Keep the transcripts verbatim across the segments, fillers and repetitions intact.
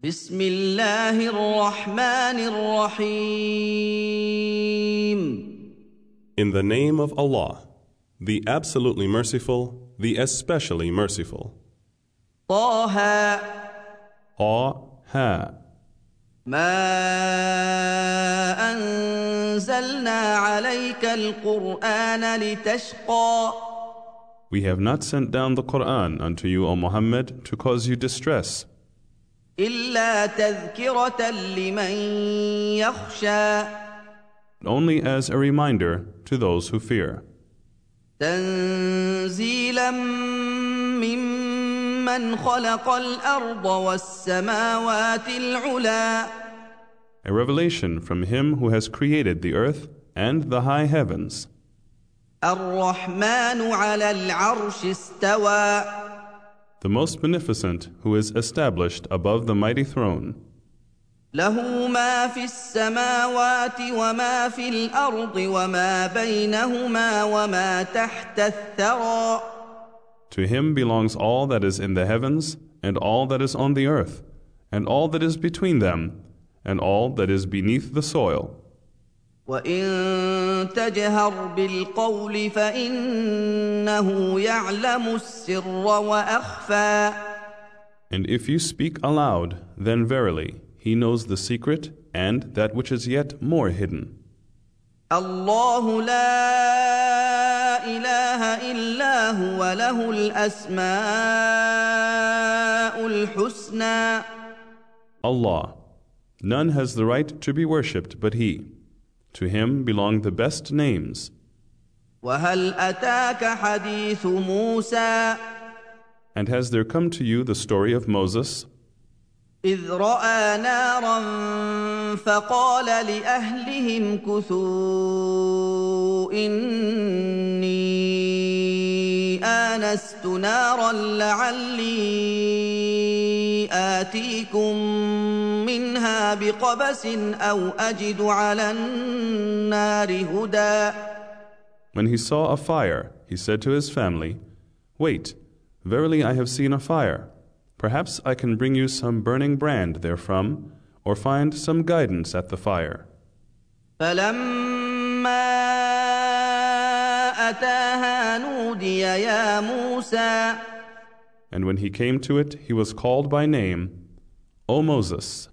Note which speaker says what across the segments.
Speaker 1: بسم الله الرحمن الرحيم.
Speaker 2: In the name of Allah, the absolutely merciful, the especially merciful.
Speaker 1: طه
Speaker 2: Ha.
Speaker 1: ما أنزلنا عليك القرآن لتشقى
Speaker 2: We have not sent down the Quran unto you, O Muhammad, to cause you distress,
Speaker 1: إلا تذكرة لمن يخشى
Speaker 2: only as a reminder to those who fear.
Speaker 1: تنزيلا ممن خلق الأرض والسماوات العلى
Speaker 2: A revelation from Him who has created the earth and the high heavens.
Speaker 1: الرحمن على العرش استوى
Speaker 2: The most beneficent who is established above the mighty throne.
Speaker 1: له ما في السماوات وما في الأرض وما بينهما وما تحت الثرى
Speaker 2: To Him belongs all that is in the heavens and all that is on the earth and all that is between them and all that is beneath the soil.
Speaker 1: وإن تجهر بالقول فإنه يعلم السر وأخفى
Speaker 2: And if you speak aloud, then verily He knows the secret and that which is yet more hidden.
Speaker 1: الله لا إله إلا هو له الأسماء الحسنى
Speaker 2: Allah, none has the right to be worshipped but He. To Him belong the best names.
Speaker 1: وهل أتاك حديث موسى
Speaker 2: And has there come to you the story of Moses,
Speaker 1: إذ رأى نارا فقال لأهلهم كثوا إني آنست نارا لعلي آتيكم منها بقبس أو أجد على النار هدى
Speaker 2: When he saw a fire, he said to his family, Wait, verily I have seen a fire. Perhaps I can bring you some burning brand therefrom, or find some guidance at the fire.
Speaker 1: فلما أتاها نودي يا موسى
Speaker 2: And when he came to it, he was called by name, O Moses,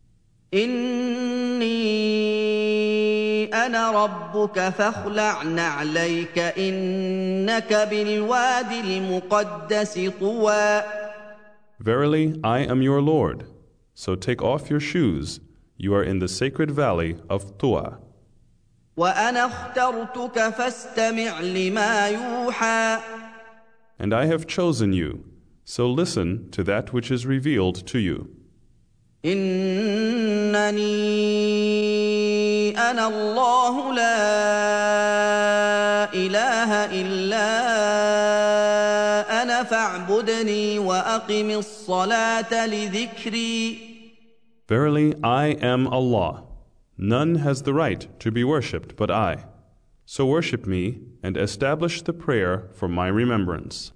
Speaker 1: إني أنا ربك فاخلع نعليك إنك بالوادي المقدس طوى
Speaker 2: Verily I am your Lord, so take off your shoes, you are in the sacred valley of Tuwa.
Speaker 1: وأنا اخترتك فاستمع لما يوحى
Speaker 2: And I have chosen you, so listen to that which is revealed to you.
Speaker 1: إنني أنا الله لا إله إلا أنا فاعبدني وأقم الصلاة لذكري
Speaker 2: Verily I am Allah. None has the right to be worshipped but I. So worship me and establish the prayer for my remembrance.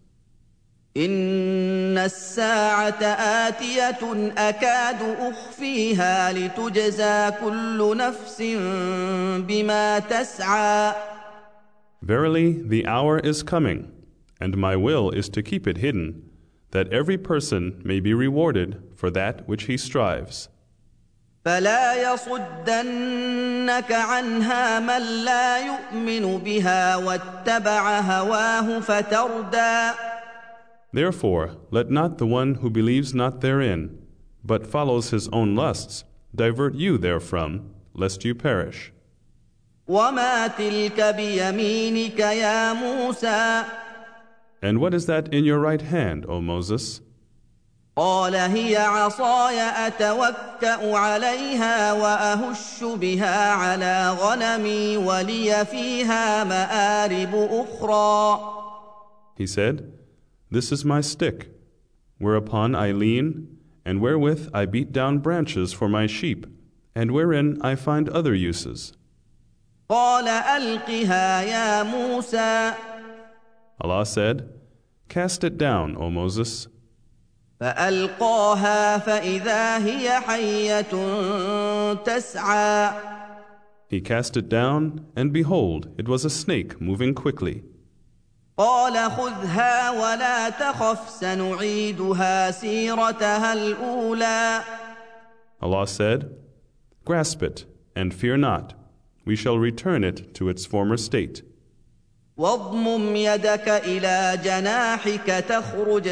Speaker 1: إن الساعة آتية أكاد أخفيها لتجزى كل نفس بما تسعى
Speaker 2: Verily the hour is coming, and my will is to keep it hidden, that every person may be rewarded for that which he strives.
Speaker 1: فلا يصدنك عنها من لا يؤمن بها واتبع هواه فتردى
Speaker 2: Therefore, let not the one who believes not therein, but follows his own lusts, divert you therefrom, lest you perish.
Speaker 1: وما تلك بيمينك يا موسى
Speaker 2: And what is that in your right hand, O Moses?
Speaker 1: قال هي عصاي أتوكأ عليها وأهش بها على غنمي ولي فيها مآرب أخرى
Speaker 2: He said, This is my stick, whereupon I lean, and wherewith I beat down branches for my sheep, and wherein I find other uses.
Speaker 1: قال ألقها يا موسى
Speaker 2: Allah said, Cast it down, O Moses.
Speaker 1: فألقاها فإذا هي حية تسعى
Speaker 2: He cast it down, and behold, it was a snake moving quickly.
Speaker 1: قال خذها ولا تخف سنعيدها سيرتها الأولى
Speaker 2: Allah said, Grasp it, and fear not. We shall return it to its former state.
Speaker 1: واضمم يدك إلى جناحك تخرج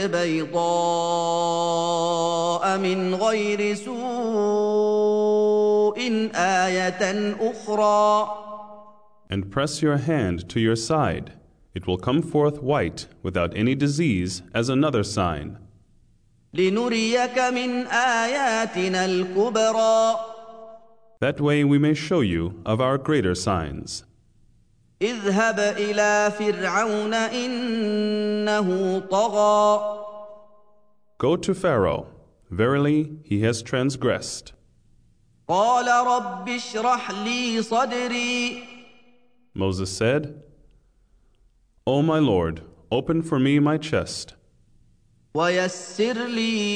Speaker 1: بيضاء من غير سوء آية أخرى
Speaker 2: And press your hand to your side. It will come forth white without any disease as another sign.
Speaker 1: لنريك من آياتنا الكبرى
Speaker 2: That way we may show you of our greater signs.
Speaker 1: اذهب إلى فرعون إنه طغى
Speaker 2: Go to Pharaoh. Verily, he has transgressed.
Speaker 1: قال رب اشرح لي صدري
Speaker 2: Moses said, O my Lord, open for me my chest,
Speaker 1: ويسر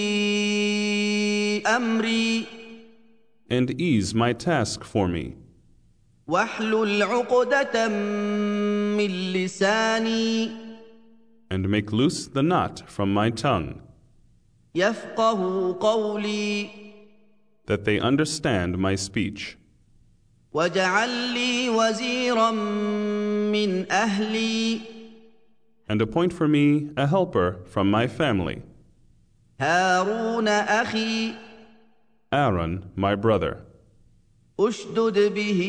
Speaker 1: لي أمري
Speaker 2: and ease my task for me,
Speaker 1: واحلل عقدة من لساني
Speaker 2: and make loose the knot from my tongue,
Speaker 1: يفقه قولي
Speaker 2: that they understand my speech.
Speaker 1: واجعل لي وزيرا من أهلي
Speaker 2: And appoint for me a helper from my family,
Speaker 1: هارون أخي
Speaker 2: Aaron, my brother.
Speaker 1: أشدد به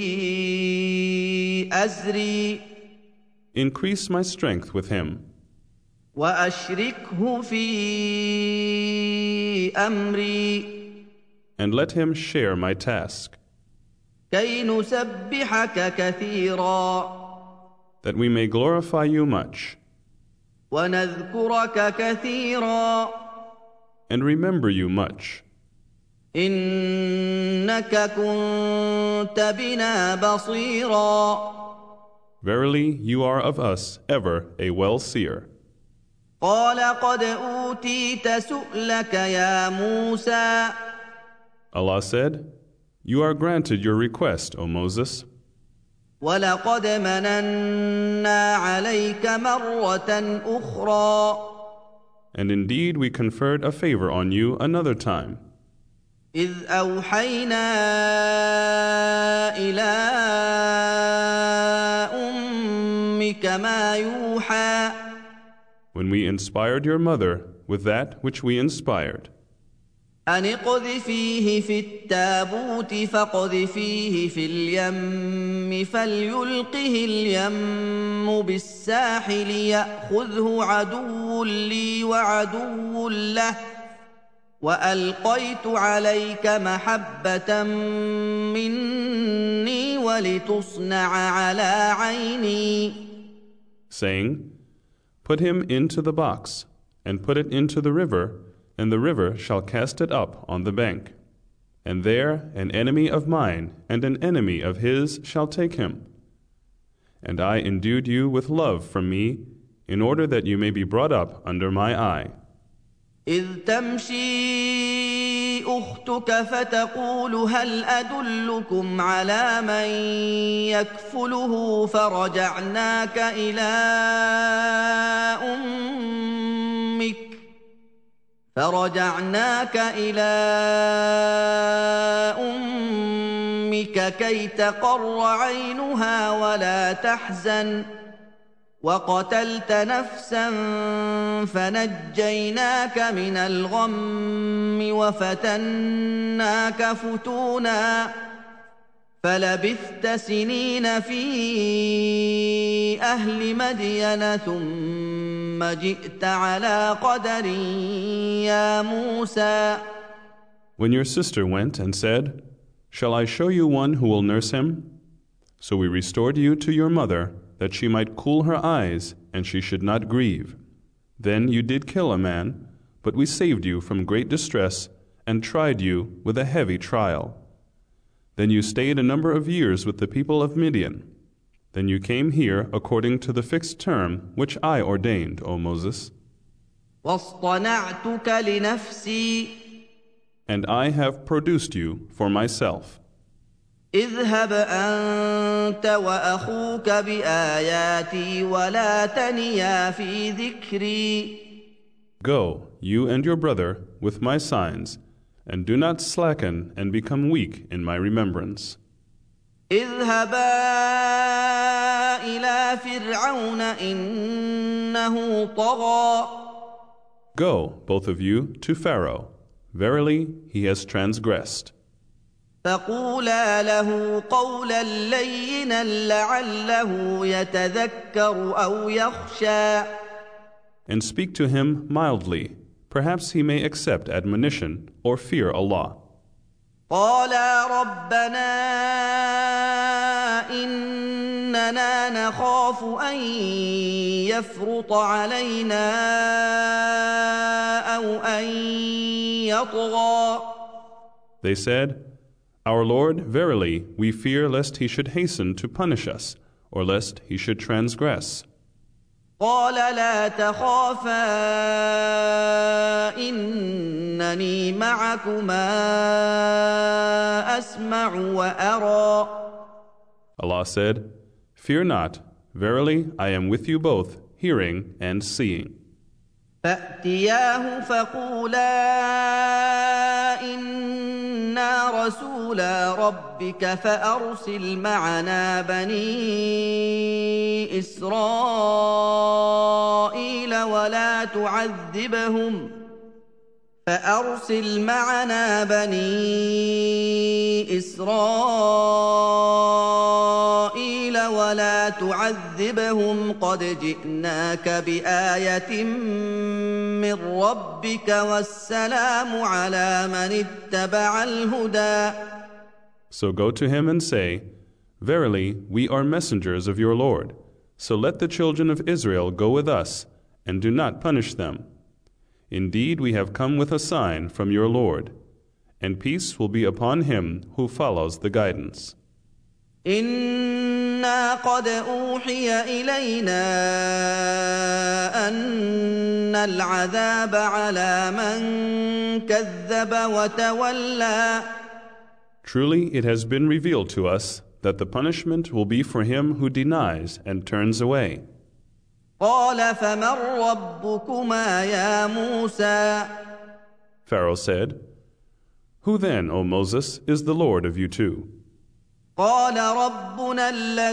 Speaker 1: أزري
Speaker 2: Increase my strength with him,
Speaker 1: وأشركه في أمري
Speaker 2: and let him share my task,
Speaker 1: كي نسبحك كثيرا
Speaker 2: that we may glorify you much,
Speaker 1: ونذكرك كثيرا
Speaker 2: and remember you much.
Speaker 1: إنك كنت بنا بصيرا
Speaker 2: Verily, you are of us ever a well-seer.
Speaker 1: قال قد أوتيت سؤلك يا موسى
Speaker 2: Allah said, You are granted your request, O Moses,
Speaker 1: ولقد مننا عليك مرة أخرى
Speaker 2: and indeed we conferred a favor on you another time,
Speaker 1: إذ أوحينا إلى أمك ما يوحى
Speaker 2: when we inspired your mother with that which we inspired.
Speaker 1: أن اقذفيه في التابوت فاقذفيه في اليم فليلقه اليم بالساحل يأخذه عدو لي وعدو له وألقيت عليك محبة مني ولتصنع على عيني
Speaker 2: Saying, Put him into the box, and put it into the river, and the river shall cast it up on the bank. And there an enemy of mine and an enemy of his shall take him. And I endued you with love from me, in order that you may be brought up under my eye.
Speaker 1: إذ تمشي أختك فتقول هل أدلكم على من يكفله فرجعناك إلى أمك فرجعناك إلى أمك كي تقر عينها ولا تحزن وقتلت نفسا فنجيناك من الغم وفتناك فتونا فلبثت سنين في أهل مدين ثم جئت على قدر يا موسى.
Speaker 2: When your sister went and said, Shall I show you one who will nurse him? So we restored you to your mother, that she might cool her eyes, and she should not grieve. Then you did kill a man, but we saved you from great distress, and tried you with a heavy trial. Then you stayed a number of years with the people of Midian. Then you came here according to the fixed term which I ordained, O Moses.
Speaker 1: واصطنعتك لنفسي
Speaker 2: And I have produced you for myself.
Speaker 1: اذهب أنت وأخوك بآياتي ولا تنيا في ذكري
Speaker 2: Go, you and your brother, with my signs, and do not slacken and become weak in my remembrance.
Speaker 1: اذهبا إلى فرعون إنه طغى
Speaker 2: Go, both of you, to Pharaoh. Verily, he has transgressed.
Speaker 1: فقولا له قولا لينا لعله يتذكر أو يخشى
Speaker 2: And speak to him mildly. Perhaps he may accept admonition or fear Allah.
Speaker 1: قالا ربنا إننا نخاف أن يفرط علينا أو أن يطغى
Speaker 2: They said, Our Lord, verily, we fear lest he should hasten to punish us, or lest he should transgress.
Speaker 1: قال لا تخافا إنني معكما أسمع وأرى
Speaker 2: Allah said, Fear not, verily, I am with you both, hearing and seeing.
Speaker 1: فأتياه فقولا إنا رسولا ربك فأرسل معنا بني إسرائيل ولا تعذبهم فأرسل معنا بني إسرائيل ولا تعذبهم قد جئناك بآية من ربك والسلام على من اتبع الهدى.
Speaker 2: So go to him and say, Verily, we are messengers of your Lord. So let the children of Israel go with us, and do not punish them. Indeed, we have come with a sign from your Lord, and peace will be upon him who follows the guidance.
Speaker 1: إنا قد أوحي إلينا أن العذاب على من كذب وتولى.
Speaker 2: Truly, it has been revealed to us that the punishment will be for him who denies and turns away.
Speaker 1: قال فمن ربكما يا موسى
Speaker 2: Pharaoh said, Who then, O Moses, is the Lord of you two?
Speaker 1: قال ربنا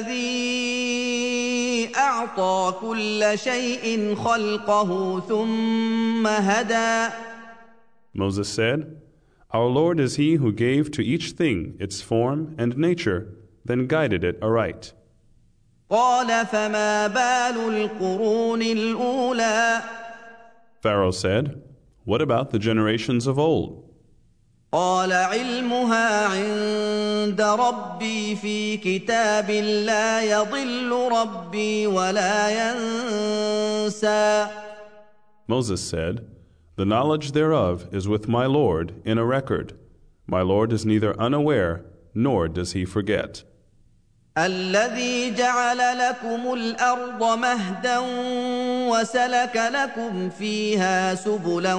Speaker 1: الذي أعطى كل شيء خلقه ثم هدى.
Speaker 2: Moses said, Our Lord is he who gave to each thing its form and nature, then guided it aright.
Speaker 1: قال فما بال القرون الأولى.
Speaker 2: Pharaoh said, What about the generations of old?
Speaker 1: قال علمها عند ربي في كتاب لا يضل ربي ولا ينسى.
Speaker 2: Moses said, The knowledge thereof is with my Lord in a record. My Lord is neither unaware, nor does he forget.
Speaker 1: الذي جعل لكم الأرض مهدا وسلك لكم فيها سبلا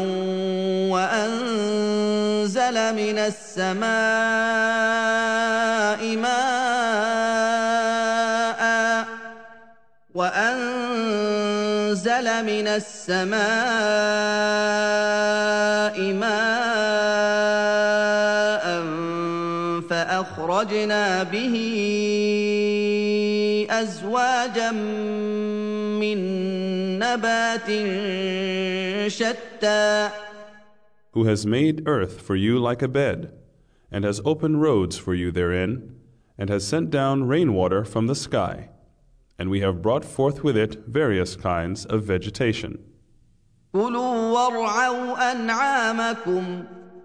Speaker 1: وأنزل من السماء ماء وأنزل من السماء ماء فأخرجنا به أزواجا من نبات شتى.
Speaker 2: Who has made earth for you like a bed, and has opened roads for you therein, and has sent down rainwater from the sky, and we have brought forth with it various kinds of vegetation.
Speaker 1: كلوا وارعوا أنعامكم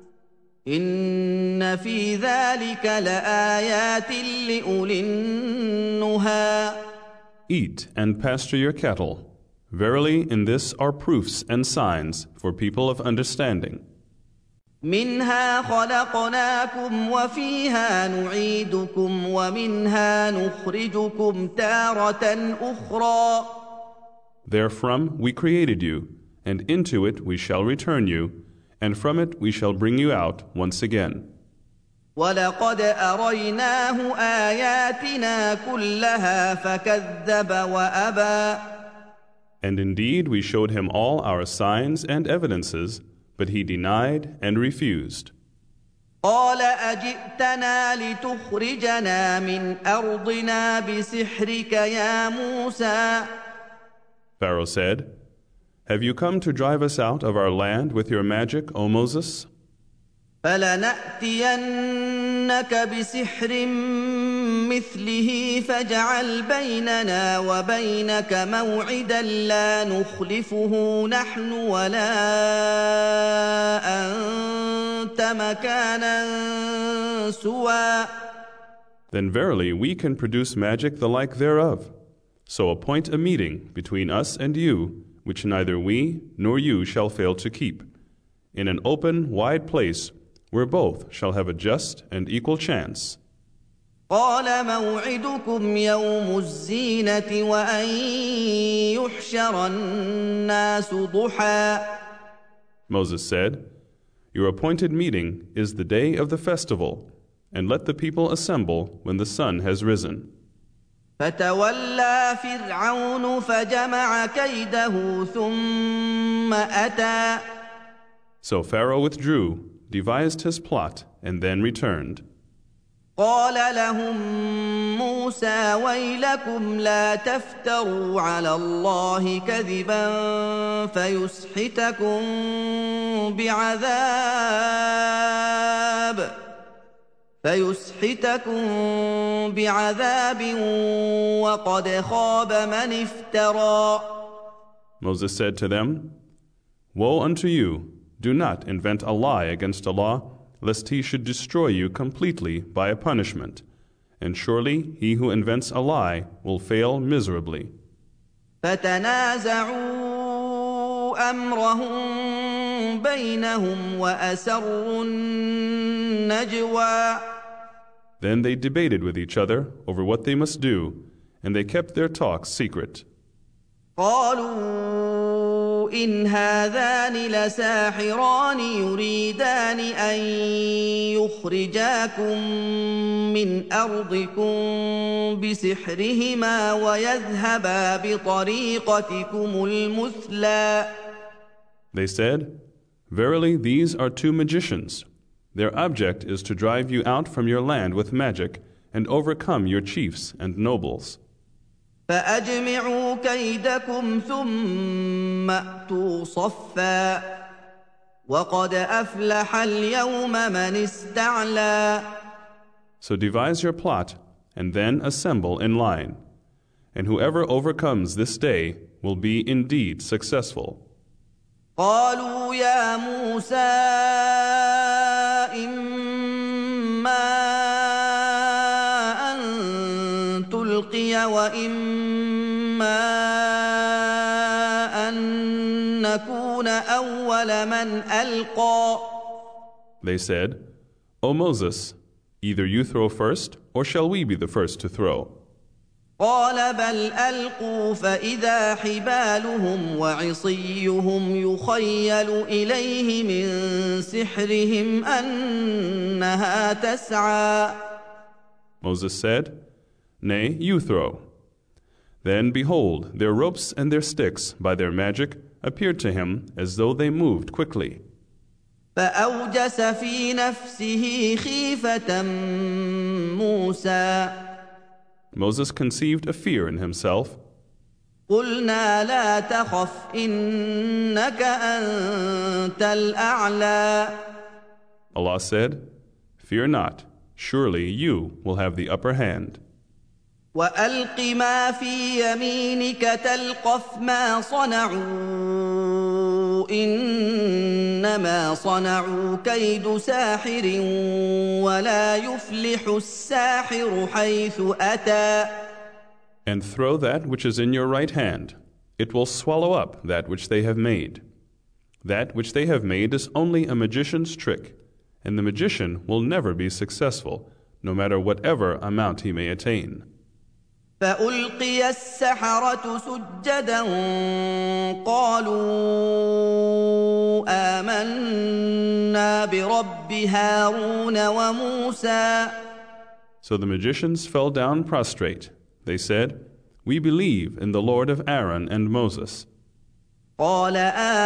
Speaker 1: إن في ذلك لآيات لأولي النهى.
Speaker 2: Eat and pasture your cattle. Verily, in this are proofs and signs for people of understanding.
Speaker 1: منها خلقناكم وفيها نعيدكم ومنها نخرجكم تارة أخرى.
Speaker 2: Therefrom we created you, and into it we shall return you, and from it we shall bring you out once again.
Speaker 1: وَلَقَدْ أَرَيْنَاهُ آيَاتِنَا كُلَّهَا فَكَذَّبَ وَأَبَى.
Speaker 2: And indeed we showed him all our signs and evidences, but he denied and refused.
Speaker 1: قَالَ أَجِئْتَنَا لِتُخْرِجَنَا مِنْ أَرْضِنَا بِسِحْرِكَ يَا مُوسَى.
Speaker 2: Pharaoh said, "Have you come to drive us out of our land with your magic, O Moses?
Speaker 1: فَلَنَأْتِيَنَّكَ بِسِحْرٍ مِّثْلِهِ فَاجْعَلْ بَيْنَنَا وَبَيْنَكَ مَوْعِدًا لَّا نُخْلِفُهُ نَحْنُ وَلَا أَنتَ مَكَانًا سُوًى."
Speaker 2: Then verily we can produce magic the like thereof. So appoint a meeting between us and you, which neither we nor you shall fail to keep, in an open, wide place, where both shall have a just and equal chance.
Speaker 1: قَالَ مَوْعِدُكُمْ يَوْمُ الزِّينَةِ وَأَن يُحْشَرَ النَّاسُ ضُحًى.
Speaker 2: Moses said, "Your appointed meeting is the day of the festival, and let the people assemble when the sun has risen."
Speaker 1: فَتَوَلَّى فِرْعَوْنُ فَجَمَعَ كَيْدَهُ ثُمَّ أَتَىٰ.
Speaker 2: So Pharaoh withdrew, devised his plot, and then returned.
Speaker 1: قال لهم موسى ويلكم لا تفتروا على الله كذبا فيسحتكم بعذاب فيسحتكم بعذاب وقد خاب من افترى.
Speaker 2: Moses said to them, "Woe unto you! Do not invent a lie against Allah, lest he should destroy you completely by a punishment. And surely he who invents a lie will fail miserably."
Speaker 1: فتنازعوا أمرهم بينهم وأسروا النجوى.
Speaker 2: Then they debated with each other over what they must do, and they kept their talks secret.
Speaker 1: قالوا إن هذان لساحران يريدان أن يخرجاكم من أرضكم بسحرهما ويذهبا بطريقتكم المثلى.
Speaker 2: They said, "Verily these are two magicians. Their object is to drive you out from your land with magic and overcome your chiefs and nobles.
Speaker 1: فأجمعوا كيدكم ثم أتوا صفا وقد أفلح اليوم من استعلى."
Speaker 2: So devise your plot and then assemble in line. And whoever overcomes this day will be indeed successful.
Speaker 1: قالوا يا موسى إما أن تلقي وإما أن نكون أول من ألقى.
Speaker 2: They said, "O Moses, either you throw first, or shall we be the first to throw?"
Speaker 1: قال بل ألقوا فإذا حبالهم وعصيهم يخيل إليه من سحرهم أنها تسعى.
Speaker 2: Moses said, "Nay, you throw." Then behold, their ropes and their sticks, by their magic, appeared to him as though they moved quickly.
Speaker 1: فأوجس في نفسه خيفة موسى.
Speaker 2: Moses conceived a fear in himself.
Speaker 1: قلنا لا تخف إنك أنت الأعلى.
Speaker 2: Allah said, "Fear not, surely you will have the upper hand.
Speaker 1: وألق ما في يمينك تلقف ما صنعوا إنما صنعوا كيد ساحر ولا يفلح الساحر حيث أتى.
Speaker 2: And throw that which is in your right hand. It will swallow up that which they have made. That which they have made is only a magician's trick, and the magician will never be successful, no matter whatever amount he may attain."
Speaker 1: فألقي السحرة سجدا قالوا آمنا برب هارون وموسى.
Speaker 2: So the magicians fell down prostrate. They said, "We believe in the Lord of Aaron and Moses."
Speaker 1: قال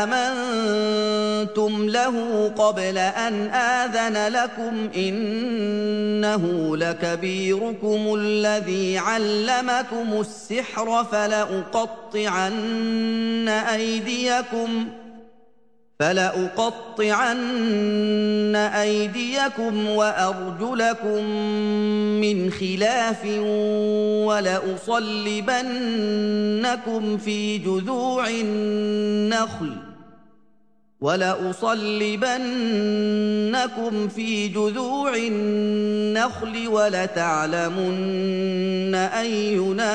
Speaker 1: آمنتم له قبل أن آذن لكم إنه لكبيركم الذي علمكم السحر فلأقطعن أيديكم فلأقطعن أيديكم وأرجلكم من خلاف ولأصلبنكم في جذوع النخل ولأصلبنكم في جذوع النخل ولتعلمن أينا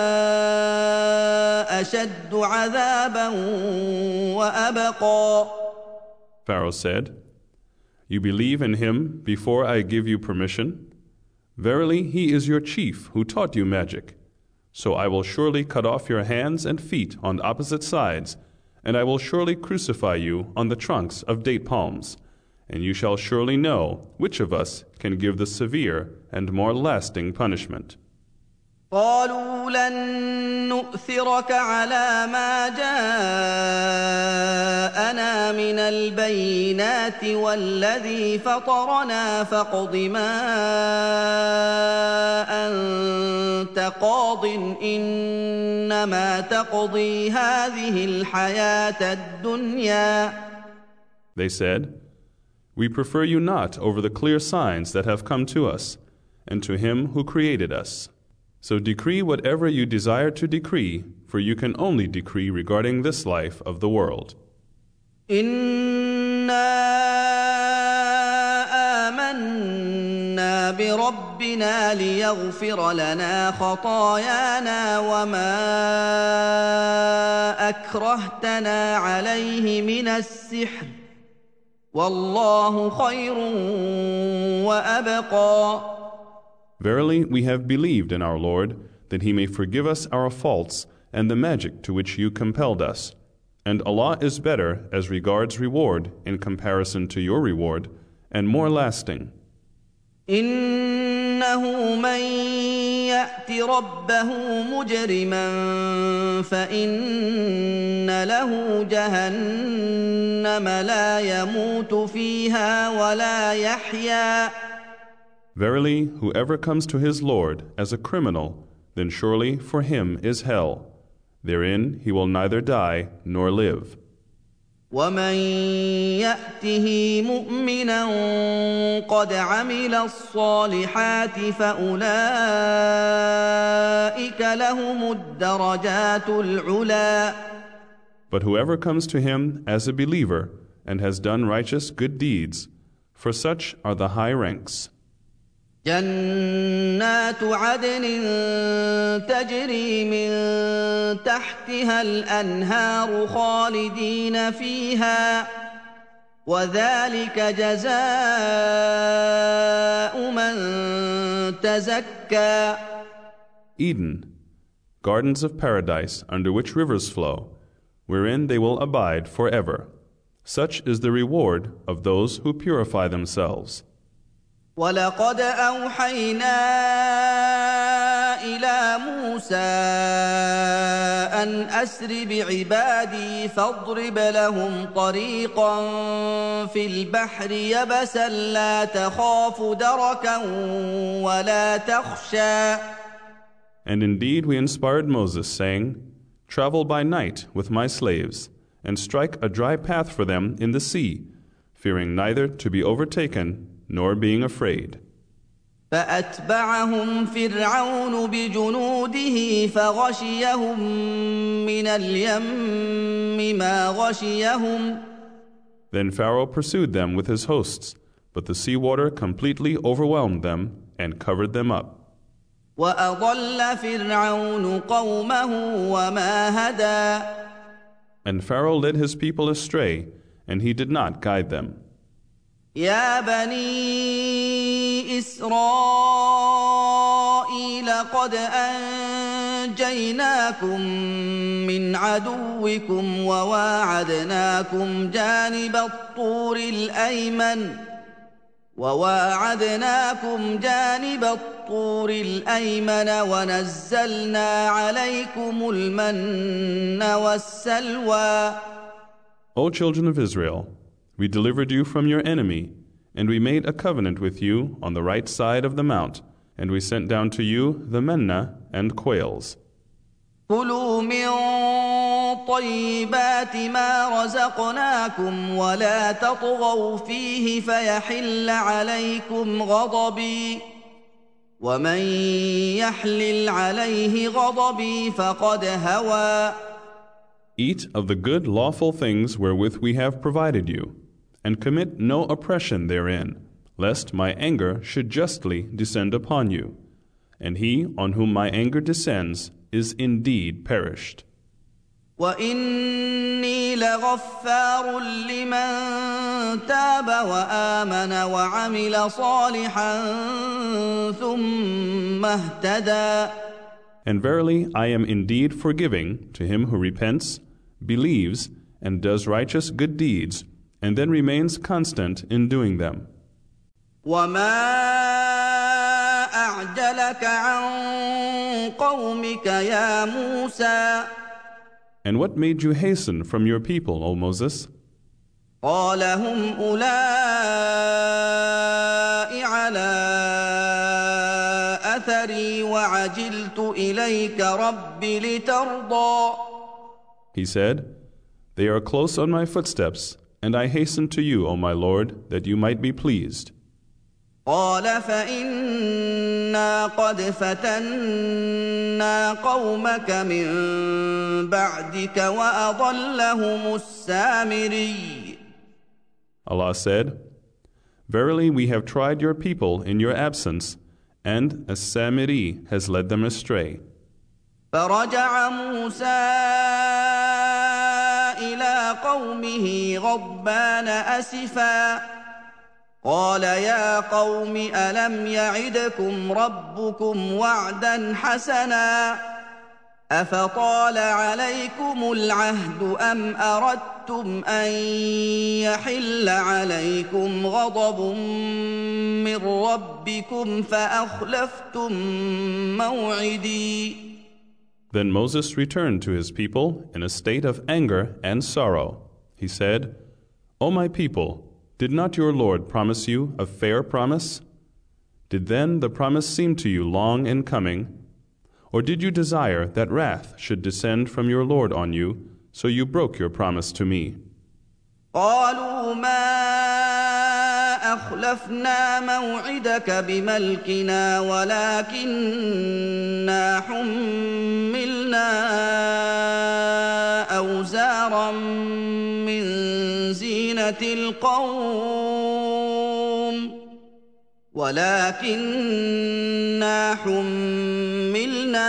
Speaker 1: أشد عذابا وأبقى.
Speaker 2: Pharaoh said, "You believe in him before I give you permission? Verily, he is your chief who taught you magic. So I will surely cut off your hands and feet on opposite sides, and I will surely crucify you on the trunks of date palms, and you shall surely know which of us can give the severe and more lasting punishment."
Speaker 1: قالوا لن نؤثرك على ما جاءنا من البينات والذي فطرنا فاقض ما أنت قاض إنما تقضي هذه الحياة الدنيا.
Speaker 2: They said, "We prefer you not over the clear signs that have come to us, and to him who created us. So decree whatever you desire to decree, for you can only decree regarding this life of the world."
Speaker 1: إِنَّا آمَنَّا بِرَبِّنَا لِيَغْفِرَ لَنَا خَطَايَانَا وَمَا أَكْرَهْتَنَا عَلَيْهِ مِنَ السِّحْرِ وَاللَّهُ خَيْرٌ وَأَبْقَى.
Speaker 2: Verily, we have believed in our Lord, that he may forgive us our faults and the magic to which you compelled us. And Allah is better as regards reward in comparison to your reward, and more lasting.
Speaker 1: إِنَّهُ مَن يَأْتِ رَبَّهُ مُجْرِمًا فَإِنَّ لَهُ جَهَنَّمَ لَا يَمُوتُ فِيهَا وَلَا يَحْيَىٰ.
Speaker 2: Verily, whoever comes to his Lord as a criminal, then surely for him is hell. Therein he will neither die nor live.
Speaker 1: وَمَن يَأْتِهِ مُؤْمِنًا قَدْ عَمِلَ الصَّالِحَاتِ فَأُولَٰئِكَ لَهُمُ الدَّرَجَاتُ الْعُلَىٰ.
Speaker 2: But whoever comes to him as a believer and has done righteous good deeds, for such are the high ranks.
Speaker 1: جنات عدن تجري من تحتها الأنهار خالدين فيها وذلك جزاء من تزكى.
Speaker 2: Eden, gardens of paradise under which rivers flow, wherein they will abide forever. Such is the reward of those who purify themselves.
Speaker 1: وَلَقَدْ أَوْحَيْنَا إِلَى مُوسَىٰ أَنْ أَسْرِ بِعِبَادِي فَاضْرِبْ لَهُمْ طَرِيقًا فِي الْبَحْرِ يَبَسًا لَّا تَخَافُ دَرَكًا وَلَا تَخْشَىٰ.
Speaker 2: And indeed we inspired Moses, saying, "Travel by night with my slaves, and strike a dry path for them in the sea, fearing neither to be overtaken nor being afraid."
Speaker 1: فأتبعهم فرعون بجنوده فغشيهم من اليم ما غشيهم.
Speaker 2: Then Pharaoh pursued them with his hosts, but the sea water completely overwhelmed them and covered them up.
Speaker 1: وأضل فرعون قومه وما هدى.
Speaker 2: And Pharaoh led his people astray, and he did not guide them.
Speaker 1: يا بني إسرائيل قد أنجاكم نجيناكم من عدوكم وواعدناكم جانب الطور الأيمن وواعدناكم جانب الطور الأيمن ونزلنا عليكم المن والسلوى.
Speaker 2: O children of Israel, we delivered you from your enemy, and we made a covenant with you on the right side of the mount, and we sent down to you the manna and quails.
Speaker 1: كلوا من طيبات ما رزقناكم ولا تطغوا فيه فيحل عليكم غضبي ومن يحلل عليه غضبي فقد هوى.
Speaker 2: Eat of the good lawful things wherewith we have provided you, and commit no oppression therein, lest my anger should justly descend upon you. And he on whom my anger descends is indeed perished.
Speaker 1: وَإِنِّي لَغَفَّارٌ لِمَن تَابَ وَآمَنَ وَعَمِلَ صَالِحًا ثُمَّ اهْتَدَى.
Speaker 2: And verily I am indeed forgiving to him who repents, believes, and does righteous good deeds, and then remains constant in doing them.
Speaker 1: وَمَا أَعْجَلَكَ عَن قَوْمِكَ يَا مُوسَى.
Speaker 2: And what made you hasten from your people, O Moses?
Speaker 1: قَالَ هُمْ أُولَاءِ عَلَىٰ أَثَرِي وَعَجِلْتُ إِلَيْكَ رَبِّ لِتَرْضَىٰ.
Speaker 2: He said, They are close on my footsteps, and I hasten to you, O my Lord, that you might be pleased.
Speaker 1: قال فإنا قد فتنا قومك من بعدك وأضلهم السامري.
Speaker 2: Allah said, Verily we have tried your people in your absence, and As-Samiri has led them astray.
Speaker 1: فرجع موسى إلى قومه غضبان أسفا قال يا قوم ألم يعدكم ربكم وعدا حسنا أفطال عليكم العهد أم أردتم أن يحل عليكم غضب من ربكم فأخلفتم موعدي.
Speaker 2: Then Moses returned to his people in a state of anger and sorrow. He said, O my people, did not your Lord promise you a fair promise? Did then the promise seem to you long in coming? Or did you desire that wrath should descend from your Lord on you, so you broke your promise to me?
Speaker 1: قالوا ما أخلفنا موعدك بملكنا ولكننا حملنا أوزارا من زينة القوم ولكننا حملنا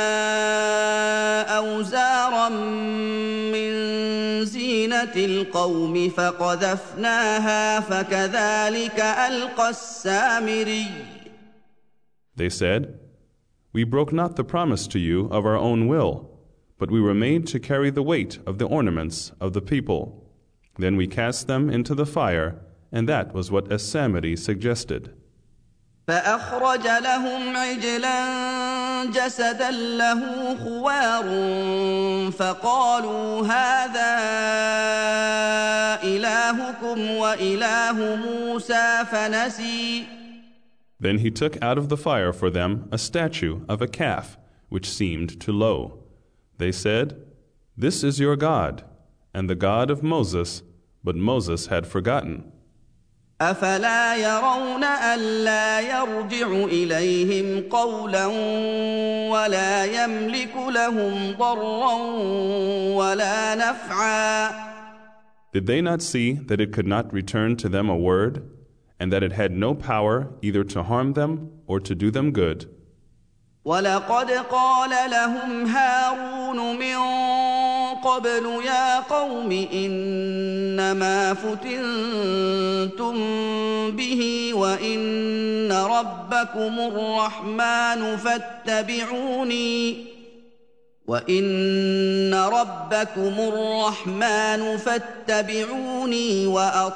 Speaker 1: أوزارا من زينة القوم فقذفناها فكذلك ألقى السامري.
Speaker 2: They said, We broke not the promise to you of our own will, but we were made to carry the weight of the ornaments of the people. Then we cast them into the fire, and that was what As-Samiri suggested.
Speaker 1: فأخرج لهم عجلا جسدا له خوار فقالوا هذا إلهكم وإله موسى فنسي.
Speaker 2: Then he took out of the fire for them a statue of a calf, which seemed to low. They said, This is your God, and the God of Moses, but Moses had forgotten.
Speaker 1: أفلا يرون ألا يرجع إليهم قولا ولا يملك لهم ضرا ولا نفعا.
Speaker 2: Did they not see that it could not return to them a word, and that it had no power either to harm them or to do them good?
Speaker 1: ولقد قال لهم هارون من قبل يا قوم إنما فتنتم به وإن ربكم الرحمن فاتبعوني وَإِنَّ رَبَّكُمُ الرَّحْمَنُ فَاتَّبِعُونِي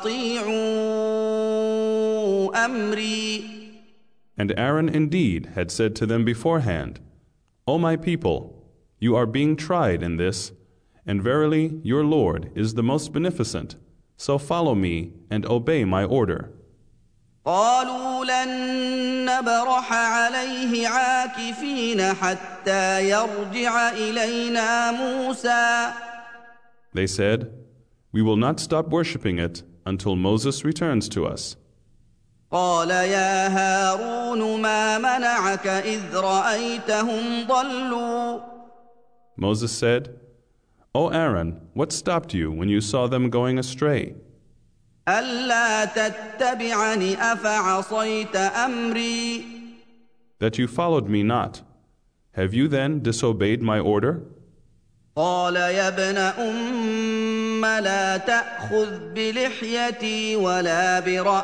Speaker 1: وَأَطِيعُوا أَمْرِي.
Speaker 2: And Aaron indeed had said to them beforehand, O my people, you are being tried in this, and verily your Lord is the most beneficent, so follow me and obey my order.
Speaker 1: قالوا لن نبرح عليه عاكفين حتى يرجع إلينا موسى.
Speaker 2: They said, we will not stop worshipping it until Moses returns to us.
Speaker 1: قال يا هارون ما منعك إذ رأيتهم ضلوا.
Speaker 2: Moses said, O Aaron, what stopped you when you saw them going astray?
Speaker 1: ألا تتبعني أفعصيت أمري.
Speaker 2: That you followed me not. Have you then disobeyed my order?
Speaker 1: قال يا ابن أم لا تأخذ بلحيتي ولا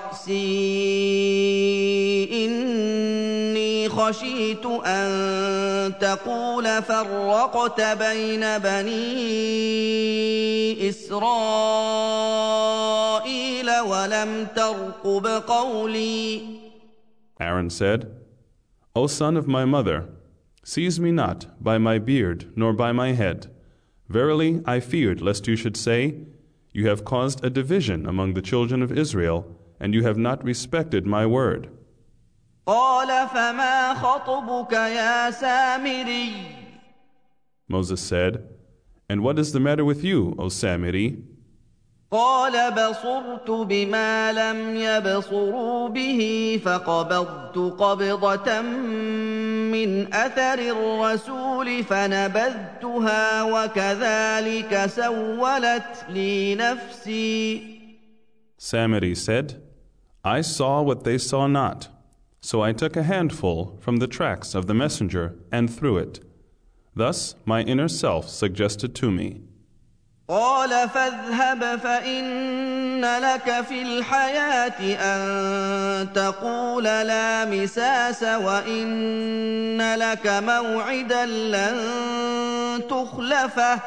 Speaker 1: برأسي إني خشيت أن تقول فرقت بين بني إسرائيل ولم ترقب قولي.
Speaker 2: Aaron said, O son of my mother, seize me not by my beard nor by my head. Verily, I feared lest you should say, you have caused a division among the children of Israel, and you have not respected my word.
Speaker 1: قال فما خطبك يا سامري.
Speaker 2: Moses said, And what is the matter with you, O Samiri?
Speaker 1: قال بصرت بما لم يبصروا به فقبضت قبضة من أثر الرسول فنبذتها وكذلك سولت لي نفسي.
Speaker 2: Samiri said, I saw what they saw not, so I took a handful from the tracks of the messenger and threw it. Thus my inner self suggested to me.
Speaker 1: قال فاذهب فإن لك في الحياة أن تقول لا مساس وإن لك موعدا لن تخلفه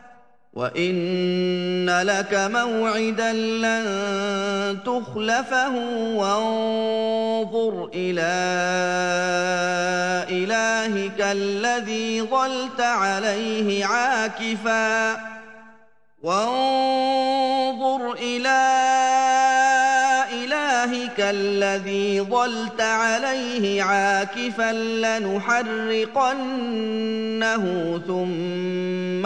Speaker 1: وإن لك موعدا لن تخلفه وانظر إلى إلهك الذي ظلت عليه عاكفاً وانظر إلى إلهك الذي ظلت عليه عاكفا لنحرقنه ثم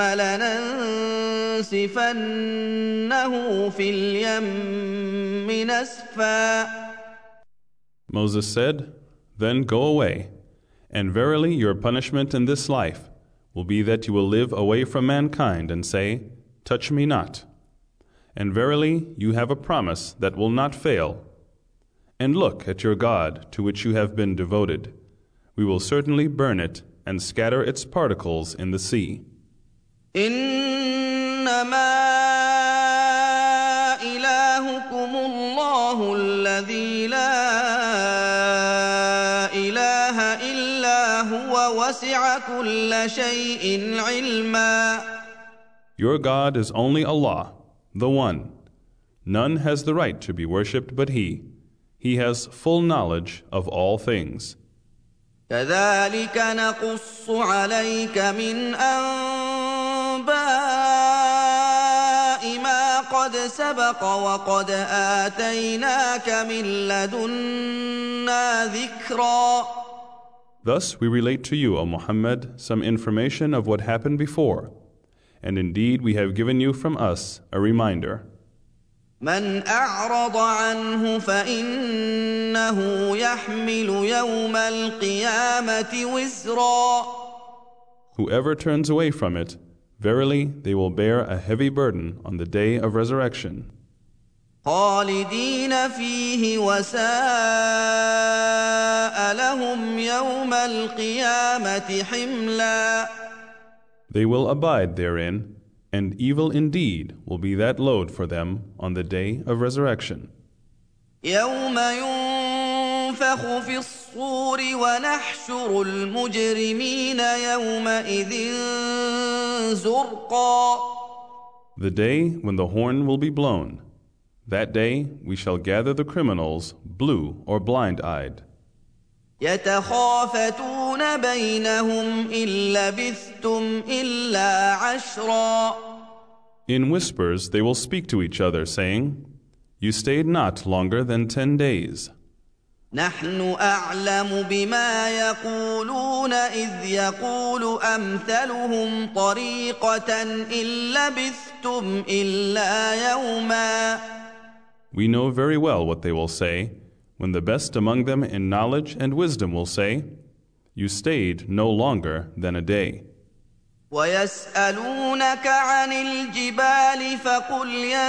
Speaker 1: لننسفنه في اليم نسفا.
Speaker 2: Moses said, Then go away, and verily your punishment in this life will be that you will live away from mankind and say, Touch me not. And verily you have a promise that will not fail. And look at your God to which you have been devoted. We will certainly burn it and scatter its particles in the sea.
Speaker 1: إنما إلهكم الله الذي لا إله إلا هو وسع كل شيء علما.
Speaker 2: Your God is only Allah, the One. None has the right to be worshipped but He. He has full knowledge of all things.
Speaker 1: كذلك نقص عليك من أنباء ما قد سبق وقد آتيناك من لدنا ذكرا.
Speaker 2: Thus we relate to you, O Muhammad, some information of what happened before. And indeed we have given you from us a reminder.
Speaker 1: من أعرض عنه فإنه يحمل يوم القيامة وزرا.
Speaker 2: Whoever turns away from it, verily they will bear a heavy burden on the day of resurrection.
Speaker 1: خالدين فيه وساء لهم يوم القيامة حملا.
Speaker 2: They will abide therein, and evil indeed will be that load for them on the day of resurrection.
Speaker 1: يوم ينفخ ينفخ في الصور ونحشر المجرمين يومئذ زرقا.
Speaker 2: The day when the horn will be blown, that day we shall gather the criminals blue or blind-eyed.
Speaker 1: يتخافتون بينهم إن لبثتم إلا عشرا.
Speaker 2: In whispers they will speak to each other, saying, You stayed not longer than ten days.
Speaker 1: نحن أعلم بما يقولون إذ يقول أمثلهم طريقة إن لبثتم إلا يوما.
Speaker 2: We know very well what they will say, when the best among them in knowledge and wisdom will say, You stayed no longer than a day.
Speaker 1: ويسألونك عن الجبال فقل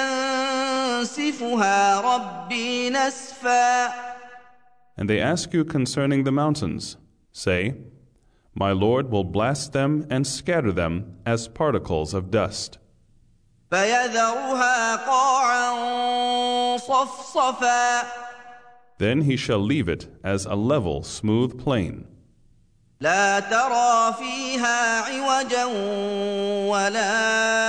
Speaker 1: ينسفها ربي نسفا.
Speaker 2: And they ask you concerning the mountains. Say, My Lord will blast them and scatter them as particles of dust.
Speaker 1: فيذرها قاعا صفصفا.
Speaker 2: Then he shall leave it as a level, smooth plain.
Speaker 1: لا ترى فيها عوجا ولا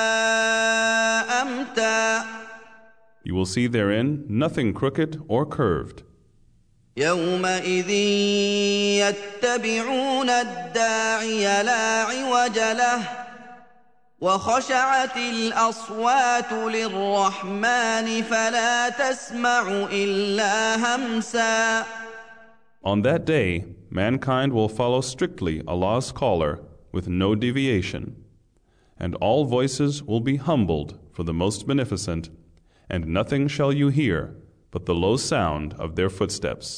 Speaker 1: أمتا.
Speaker 2: You will see therein nothing crooked or curved.
Speaker 1: يومئذ يتبعون الداعي لا عوج له وخشعت الأصوات للرحمن فلا تسمع إلا همسا.
Speaker 2: On that day, mankind will follow strictly Allah's caller with no deviation, and all voices will be humbled for the Most Beneficent, and nothing shall you hear but the low sound of their footsteps.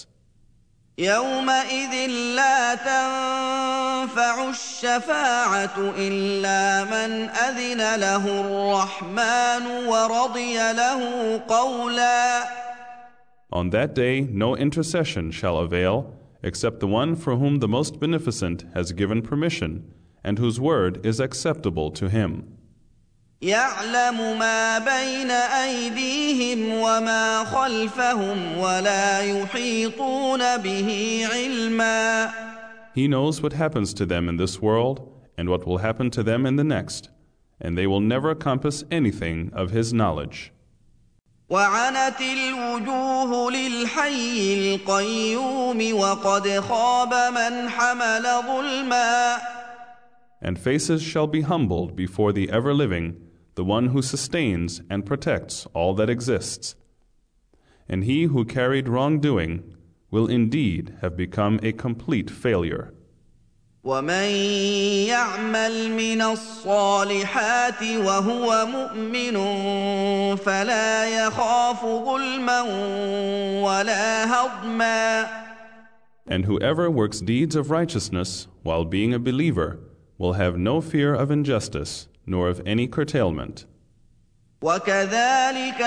Speaker 1: يومئذ لا تنفع الشفاعة إلا من أذن له الرحمن ورضي له قولا.
Speaker 2: On that day no intercession shall avail except the one for whom the Most Beneficent has given permission and whose word is acceptable to him.
Speaker 1: يعلم ما بين أيديهم وما خلفهم ولا يحيطون به علما.
Speaker 2: He knows what happens to them in this world and what will happen to them in the next, and they will never compass anything of his knowledge.
Speaker 1: وعنت الوجوه للحي القيوم وقد خاب من حمل ظلما.
Speaker 2: And faces shall be humbled before the ever-living, the one who sustains and protects all that exists. And he who carried wrongdoing will indeed have become a complete failure.
Speaker 1: ومن يعمل من الصالحات وهو مؤمن فلا يخاف ظلما ولا هضما.
Speaker 2: And whoever works deeds of righteousness while being a believer will have no fear of injustice nor of any curtailment.
Speaker 1: وكذلك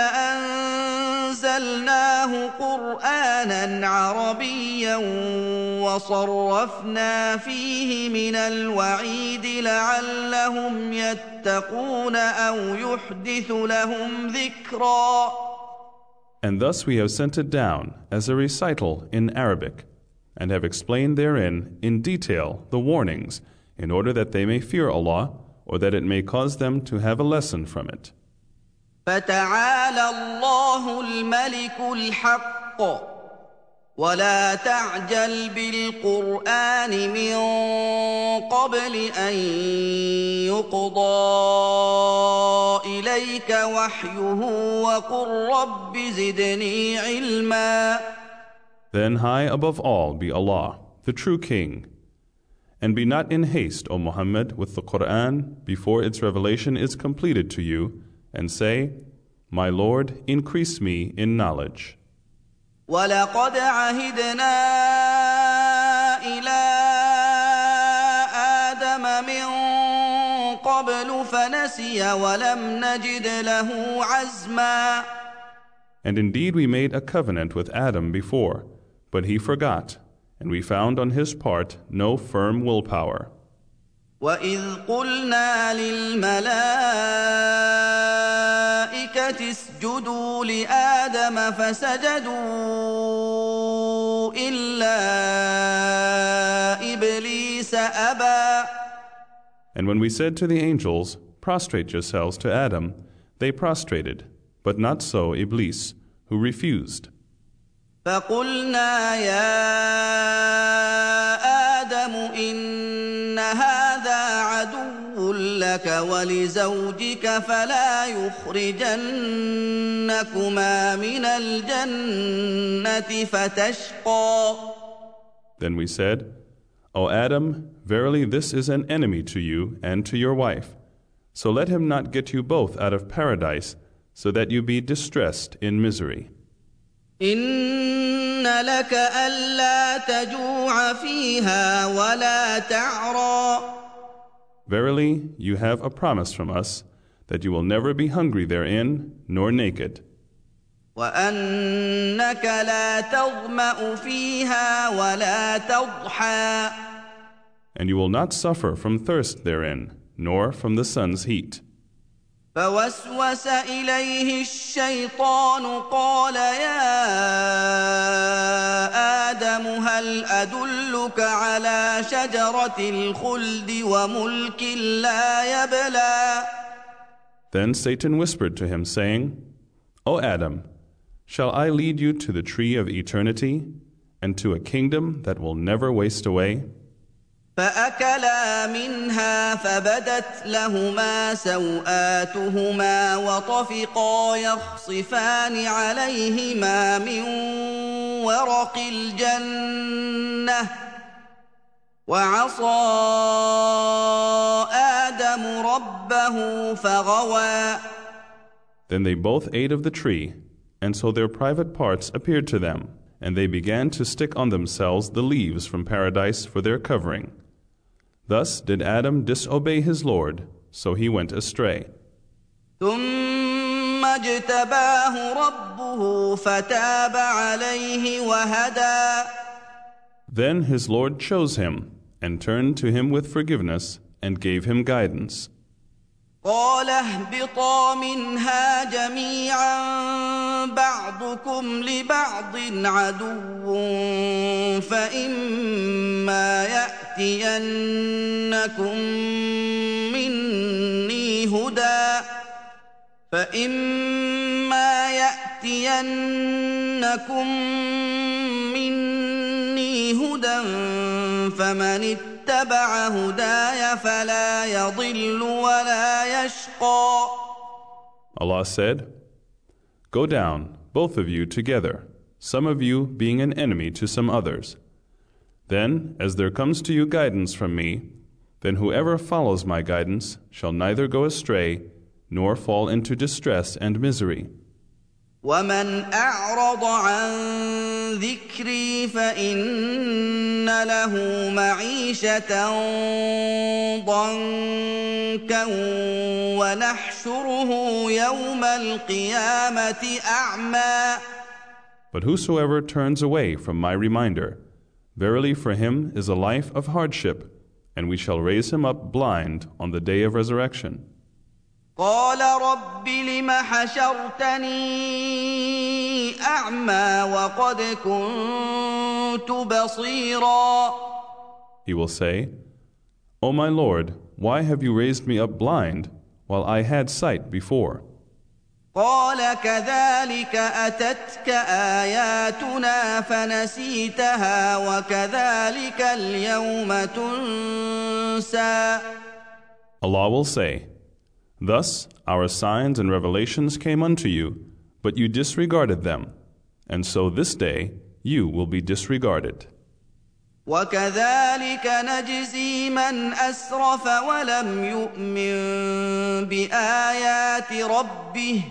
Speaker 1: أنزلناه قرآنا عربيا وصرفنا فيه من الوعيد لعلهم يتقون أو يحدث لهم ذكرا.
Speaker 2: And thus we have sent it down as a recital in Arabic, and have explained therein in detail the warnings, in order that they may fear Allah, or that it may cause them to have a lesson from it.
Speaker 1: فتعالى الله الملك الحق ولا تعجل بالقرآن من قبل أن يقضى إليك وحيه وقل رب زدني علما.
Speaker 2: Then high above all be Allah, the true King. And be not in haste, O Muhammad, with the Qur'an before its revelation is completed to you, and say, My Lord, increase me in knowledge.
Speaker 1: وَلَقَدْ عَهِدْنَا إِلَىٰ آدَمَ مِن قَبْلُ فَنَسِيَ وَلَمْ نَجِدْ لَهُ عَزْمًا.
Speaker 2: And indeed we made a covenant with Adam before, but he forgot, and we found on his part no firm willpower.
Speaker 1: وَإِذْ قُلْنَا لِلْمَلَائِكَةِ اسْجُدُوا لِآدَمَ فَسَجَدُوا إِلَّا إبليس أبى.
Speaker 2: And when we said to the angels, Prostrate yourselves to Adam, they prostrated, but not so Iblis, who refused.
Speaker 1: فقلنا يا آدم إن هذا عدو لك ولزوجك فلا يخرجنكما من الجنة فتشقى.
Speaker 2: Then we said, O Adam, verily this is an enemy to you and to your wife. So let him not get you both out of paradise, so that you be distressed in misery.
Speaker 1: إن لك ألا تجوع فيها ولا تعرى.
Speaker 2: Verily, you have a promise from us that you will never be hungry therein, nor naked.
Speaker 1: وأنك لا تظمأ فيها ولا تضحى.
Speaker 2: And you will not suffer from thirst therein, nor from the sun's heat.
Speaker 1: فوسوس إليه الشيطان قال يا آدم هل أدلك على شجرة الخلد وملك لا يبلى.
Speaker 2: Then Satan whispered to him, saying, O Adam, shall I lead you to the tree of eternity, and to a kingdom that will never waste away?
Speaker 1: فأكلا منها فبدت لهما سوآتهما وطفقا يخصفان عليهما من ورق الجنة وعصى آدم ربه فغوى.
Speaker 2: Then they both ate of the tree, and so their private parts appeared to them, and they began to stick on themselves the leaves from paradise for their covering. Thus did Adam disobey his Lord, so he went astray.
Speaker 1: ثم اجتباه ربه فتاب عليه وهدى.
Speaker 2: Then his Lord chose him, and turned to him with forgiveness, and gave him guidance.
Speaker 1: قال اهبطا منها جميعا بعضكم لبعض عدو فإما يأتينكم مني هدى فإما يأتينكم مني هدى فمن اتبع هداي فلا يضل ولا يشقى.
Speaker 2: Allah said, Go down, both of you together, some of you being an enemy to some others. Then, as there comes to you guidance from me, then whoever follows my guidance shall neither go astray nor fall into distress and misery.
Speaker 1: ومن أعرض عن ذكري فإن له معيشة ضنكا ونحشره يوم القيامة أعمى.
Speaker 2: But whosoever turns away from my reminder, verily for him is a life of hardship, and we shall raise him up blind on the day of resurrection.
Speaker 1: قال رب لم حشرتني أعمى وقد كنت بصيرا.
Speaker 2: He will say, O my Lord, why have you raised me up blind while I had sight before?
Speaker 1: قال كذلك أتتك آياتنا فنسيتها وكذلك اليوم تنسى.
Speaker 2: Allah will say, Thus our signs and revelations came unto you, but you disregarded them, and so this day you will be disregarded.
Speaker 1: وكذلك نجزي من أسرف ولم يؤمن بآيات ربه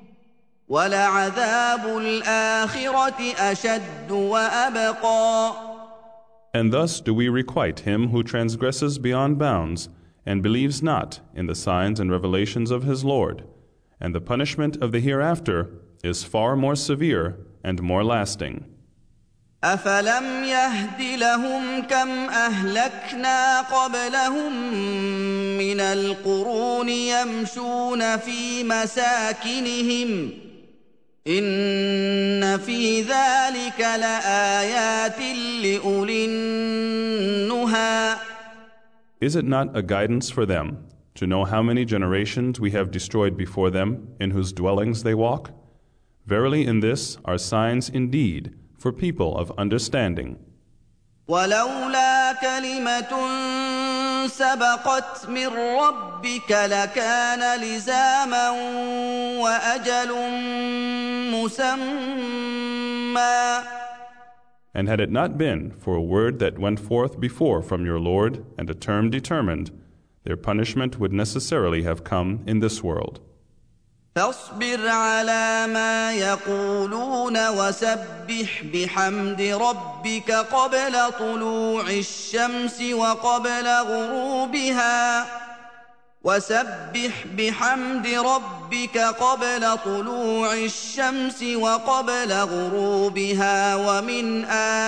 Speaker 1: ولعذاب الآخرة أشد وأبقى.
Speaker 2: And thus do we requite him who transgresses beyond bounds and believes not in the signs and revelations of his Lord, and the punishment of the hereafter is far more severe and more lasting.
Speaker 1: أفلم يهد لهم كم أهلكنا قبلهم من القرون يمشون في مساكنهم إن في ذلك لآيات لأولي النهى.
Speaker 2: Is it not a guidance for them to know how many generations we have destroyed before them, in whose dwellings they walk? Verily in this are signs indeed for people of understanding.
Speaker 1: ولولا كلمة سبقت من ربك لكان لزاما وأجل مسمى.
Speaker 2: And had it not been for a word that went forth before from your Lord and a term determined, their punishment would necessarily have come in this world.
Speaker 1: فاصبر على ما يقولون وسبح بحمد ربك قبل طلوع الشمس وقبل غروبها وسبح بحمد ربك قبل طلوع الشمس وقبل غروبها ومن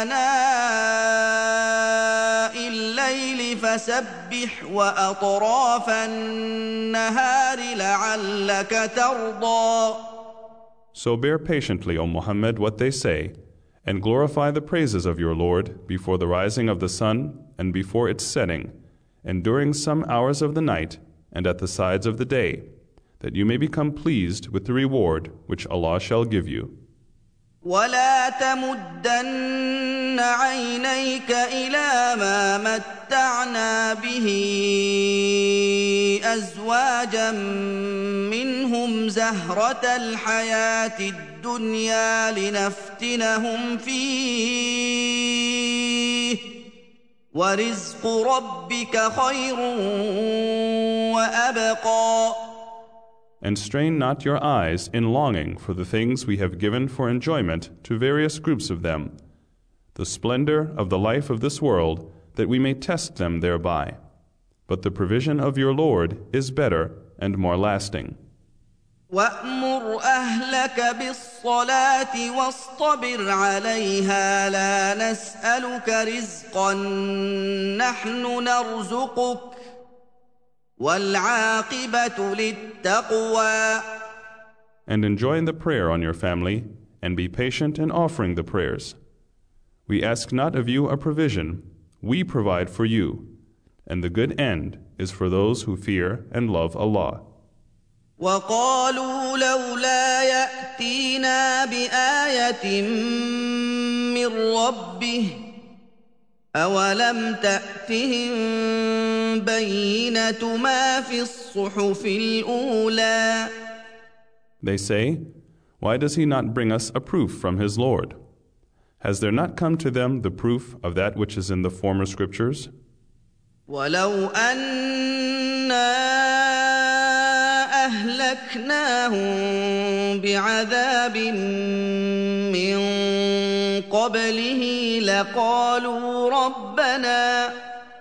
Speaker 1: آناء الليل فسبح وأطراف النهار لعلك ترضى.
Speaker 2: So bear patiently, O Muhammad, what they say, and glorify the praises of your Lord before the rising of the sun and before its setting, and during some hours of the night, and at the sides of the day, that you may become pleased with the reward which Allah shall give you.
Speaker 1: ولا تمدن عينيك إلى ما متعنا به أزواجا منهم زهرة الحياة الدنيا لنفتنهم فيه ورزق ربك خير وأبقى.
Speaker 2: And strain not your eyes in longing for the things we have given for enjoyment to various groups of them, the splendor of the life of this world, that we may test them thereby. But the provision of your Lord is better and more lasting.
Speaker 1: وَأْمُرْ أَهْلَكَ بِالصَّلَاةِ وَاصْطَبِرْ عَلَيْهَا لَا نَسْأَلُكَ رِزْقًا نَحْنُ نَرْزُقُكَ وَالْعَاقِبَةُ لِلتَّقْوَى.
Speaker 2: And enjoin the prayer on your family, and be patient in offering the prayers. We ask not of you a provision, we provide for you, and the good end is for those who fear and love Allah.
Speaker 1: وَقَالُوا لَوْلَا يَأْتِينَا بِآيَةٍ مِّن رَّبِّهِ أَوَلَمْ تَأْتِهِم بَيِّنَةُ مَا فِي الصُّحُفِ الْأُولَى.
Speaker 2: They say, why does he not bring us a proof from his Lord? Has there not come to them the proof of that which is in the former scriptures?
Speaker 1: وَلَوْ أَنَّا أهلكناهم بعذاب من قبله لقالوا ربنا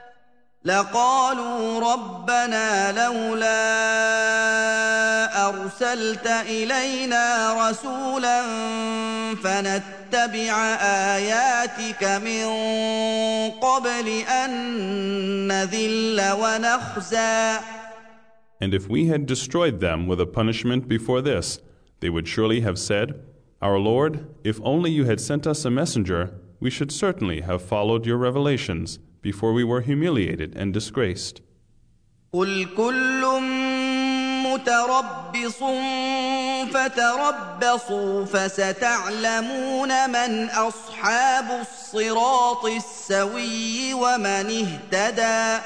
Speaker 1: لقالوا ربنا لولا أرسلت إلينا رسولا فنتبع آياتك من قبل أن نذل ونخزى.
Speaker 2: And if we had destroyed them with a punishment before this, they would surely have said, Our Lord, if only you had sent us a messenger, we should certainly have followed your revelations before we were humiliated and disgraced.
Speaker 1: قُلْ كُلٌّ مُتَرَبِّصٌ فَتَرَبَّصُوا فَسَتَعْلَمُونَ مَنْ أَصْحَابُ الصِّرَاطِ السَّوِيِّ وَمَنِ اهْتَدَى.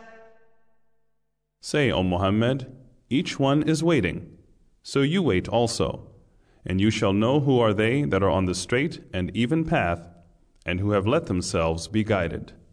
Speaker 2: Say, O Muhammad, each one is waiting, so you wait also, and you shall know who are they that are on the straight and even path, and who have let themselves be guided.